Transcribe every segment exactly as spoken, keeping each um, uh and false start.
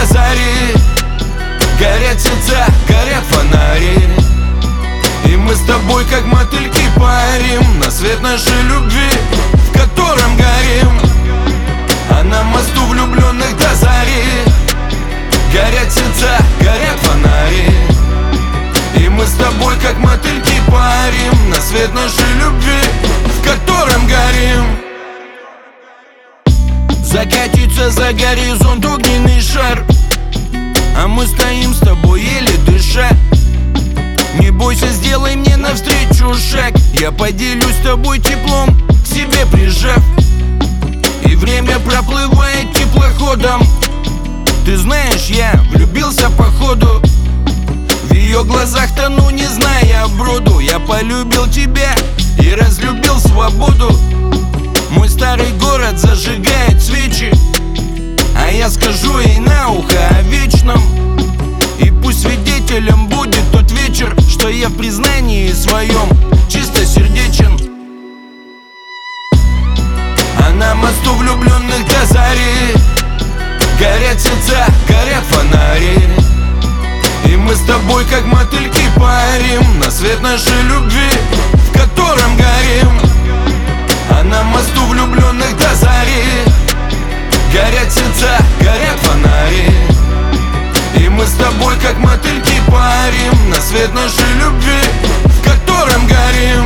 до зари. Горят сердца, горят фонари, и мы с тобой как мотыльки парим на свет нашей любви, в котором горим. А на мосту влюбленных до зари горят сердца, горят фонари, и мы с тобой как мотыльки парим на свет нашей любви, в котором горим. Закатится за горизонт огненный шар, а мы стоим с тобой еле дыша. Не бойся, сделай мне навстречу шаг, я поделюсь с тобой теплом, к себе прижав. И время проплывает теплоходом. Ты знаешь, я влюбился походу, в ее глазах тону, не зная броду. Я полюбил тебя и разлюбил свободу. Мой старый город зажигает свечи, а я скажу ей на ухо о вечном. И пусть свидетелем будет тот вечер, что я в признании своем чисто сердечен. А на мосту влюбленных до зари горят сердца, горят фонари, и мы с тобой как мотыльки парим на свет нашей любви, в котором горим. А на мосту влюбленных до зари горят сердца, горят фонари, и мы с тобой как мотыльки парим на свет нашей любви, в котором горим.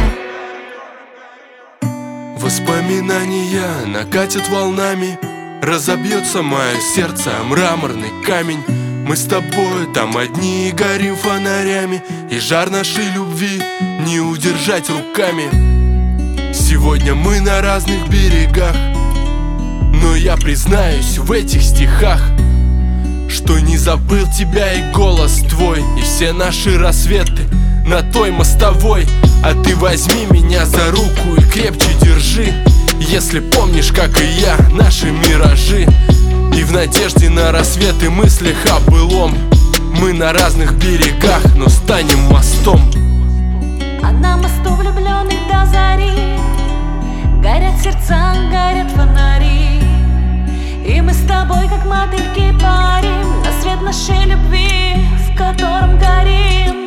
Воспоминания накатят волнами, разобьется мое сердце о мраморный камень. Мы с тобой там одни горим фонарями, и жар нашей любви не удержать руками. Сегодня мы на разных берегах, но я признаюсь в этих стихах, что не забыл тебя и голос твой, и все наши рассветы на той мостовой. А ты возьми меня за руку и крепче держи, если помнишь, как и я, наши миражи. И в надежде на рассвет и мыслях о былом мы на разных берегах, но станем мостом. А на мосту влюбленных до зари горят сердца, горят фонари, и мы с тобой как мотыльки парим на свет нашей любви, в котором горим.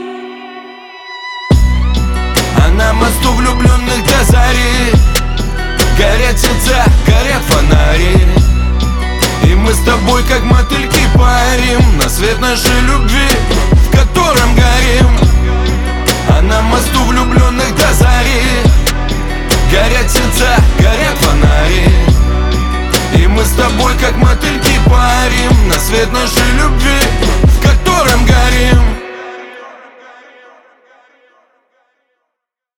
А на мосту влюбленных до зари горят сердца, горят фонари, и мы с тобой как мотыльки парим на свет нашей любви, в котором горим. А на мосту влюбленных до зари горят сердца, горят фонари, и мы с тобой как мотыльки парим на свет нашей любви,